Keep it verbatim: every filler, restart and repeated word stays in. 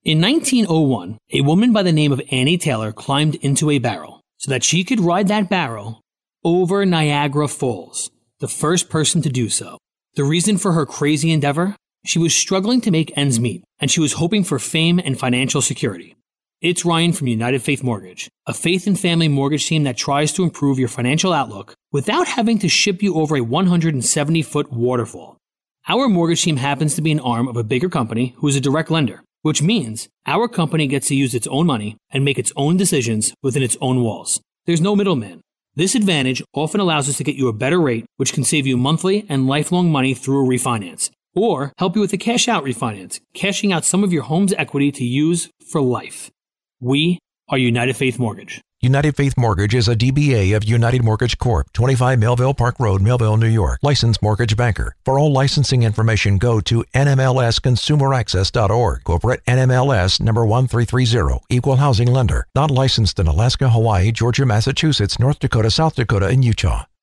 In nineteen oh one, a woman by the name of Annie Taylor climbed into a barrel so that she could ride that barrel over Niagara Falls, the first person to do so. The reason for her crazy endeavor? She was struggling to make ends meet, and she was hoping for fame and financial security. It's Ryan from United Faith Mortgage, a faith and family mortgage team that tries to improve your financial outlook without having to ship you over a one hundred seventy foot waterfall. Our mortgage team happens to be an arm of a bigger company who is a direct lender, which means our company gets to use its own money and make its own decisions within its own walls. There's no middleman. This advantage often allows us to get you a better rate, which can save you monthly and lifelong money through a refinance, or help you with a cash-out refinance, cashing out some of your home's equity to use for life. We are United Faith Mortgage. United Faith Mortgage is a D B A of United Mortgage Corp, twenty-five Melville Park Road, Melville, New York. Licensed mortgage banker. For all licensing information, go to N M L S consumer access dot org. Corporate N M L S number one three three zero. Equal housing lender. Not licensed in Alaska, Hawaii, Georgia, Massachusetts, North Dakota, South Dakota, and Utah.